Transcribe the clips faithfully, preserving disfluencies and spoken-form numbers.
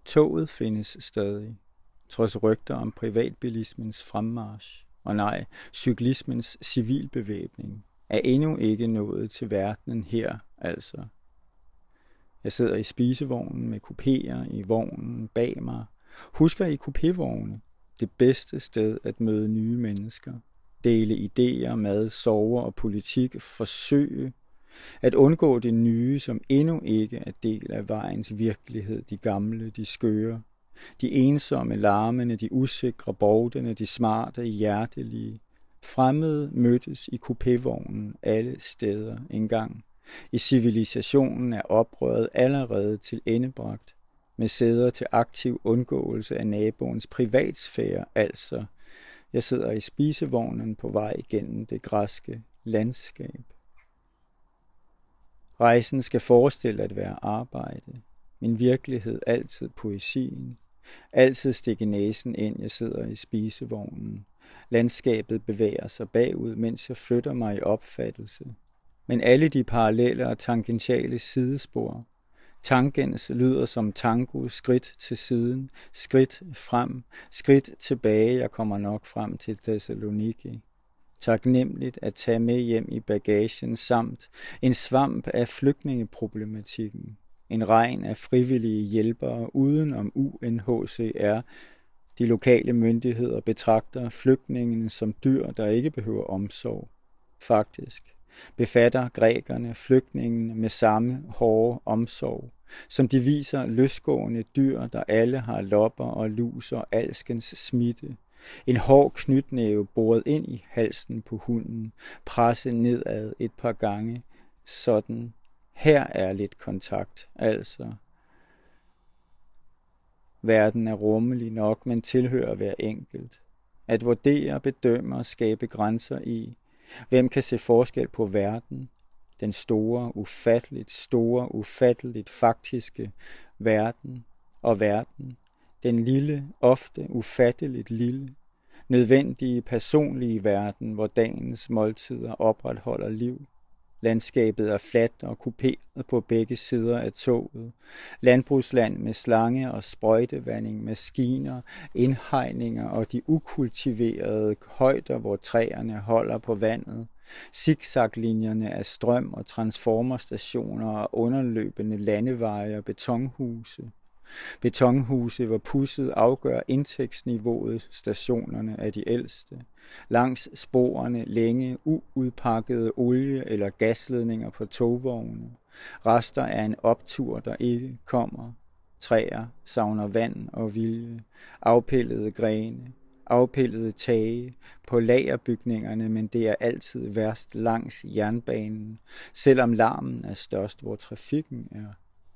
Toget findes stadig, trods rygter om privatbilismens fremmarch, og nej, cyklismens civilbevæbning er endnu ikke nået til verdenen her, altså. Jeg sidder i spisevognen med kupéer i vognen bag mig. Husker I kupévogne? Det bedste sted at møde nye mennesker. Dele idéer, mad, sover og politik. Forsøge at undgå det nye, som endnu ikke er del af vejens virkelighed. De gamle, de skøre. De ensomme, larmende, de usikre, bordende, de smarte, hjertelige. Fremmede mødtes i kupévognen alle steder engang. I civilisationen er oprøret allerede til endebragt, med sæder til aktiv undgåelse af naboens privatsfære, altså. Jeg sidder i spisevognen på vej gennem det græske landskab. Rejsen skal forestille at være arbejde. Min virkelighed altid poesien. Altid stikke næsen ind, jeg sidder i spisevognen. Landskabet bevæger sig bagud, mens jeg flytter mig i opfattelse. Men alle de parallelle og tangentiale sidespor. Tangens lyder som tango, skridt til siden, skridt frem, skridt tilbage, jeg kommer nok frem til Thessaloniki. Taknemmeligt at tage med hjem i bagagen samt en svamp af flygtningeproblematikken. En regn af frivillige hjælpere uden om U N H C R. De lokale myndigheder betragter flygtningen som dyr, der ikke behøver omsorg. Faktisk befatter grækerne flygtningen med samme hårde omsorg, som de viser løsgående dyr, der alle har lopper og lus og alskens smitte. En hård knytnæve boret ind i halsen på hunden, presset nedad et par gange, sådan. Her er lidt kontakt, altså. Verden er rummelig nok, men tilhører hver enkelt. At vurdere, bedømme og skabe grænser i. Hvem kan se forskel på verden? Den store, ufatteligt store, ufatteligt faktiske verden og verden. Den lille, ofte ufatteligt lille, nødvendige personlige verden, hvor dagens måltider opretholder liv. Landskabet er fladt og kuperet på begge sider af toget. Landbrugsland med slange og sprøjtevanding, maskiner, indhegninger og de ukultiverede højder, hvor træerne holder på vandet. Zigzaglinjerne af strøm og transformerstationer og underløbende landeveje og betonhuse. Betonhuse, hvor pudset afgør indtægtsniveauet, stationerne af de ældste. Langs sporene længe uudpakkede olie- eller gasledninger på togvogne. Rester af en optur, der ikke kommer. Træer savner vand og vilje. Afpillede grene. Afpillede tage på lagerbygningerne, men det er altid værst langs jernbanen, selvom larmen er størst, hvor trafikken er.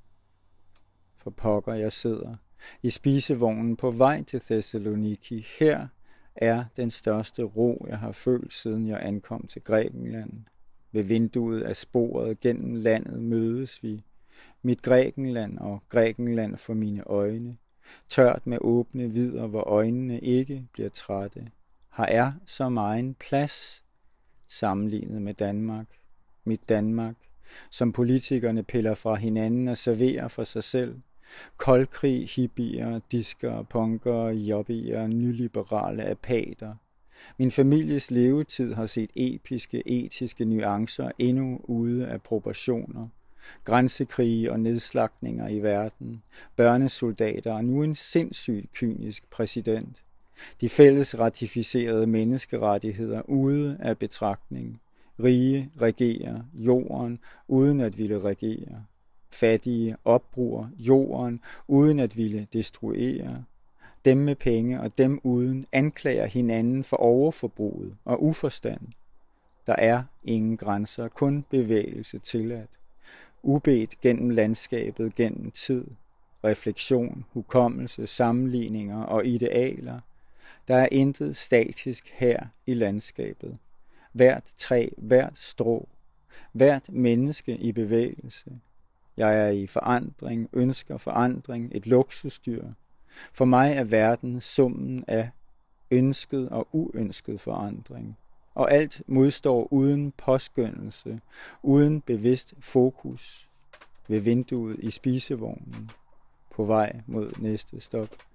For pokker, jeg sidder i spisevognen på vej til Thessaloniki. Her er den største ro, jeg har følt, siden jeg ankom til Grækenland. Ved vinduet af sporet gennem landet mødes vi. Mit Grækenland og Grækenland for mine øjne. Tørt med åbne vidder, hvor øjnene ikke bliver trætte. Her er så meget plads sammenlignet med Danmark. Mit Danmark, som politikerne piller fra hinanden og serverer for sig selv. Koldkrig, hippier, disker, punker, jobbier, nyliberale apater. Min families levetid har set episke, etiske nuancer endnu ude af proportioner. Grænsekrige og nedslagtninger i verden. Børnesoldater og nu en sindssygt kynisk præsident. De fælles ratificerede menneskerettigheder ude af betragtning. Rige regerer jorden uden at ville regere. Fattige opbruger jorden uden at ville destruere. Dem med penge og dem uden anklager hinanden for overforbruget og uforstand. Der er ingen grænser, kun bevægelse tilladt. Ubedt gennem landskabet, gennem tid. Refleksion, hukommelse, sammenligninger og idealer. Der er intet statisk her i landskabet. Hvert træ, hvert strå, hvert menneske i bevægelse. Jeg er i forandring, ønsker forandring, et luksusdyr. For mig er verden summen af ønsket og uønsket forandring. Og alt modstår uden påskyndelse, uden bevidst fokus. Ved vinduet i spisevognen. på vej mod næste stop.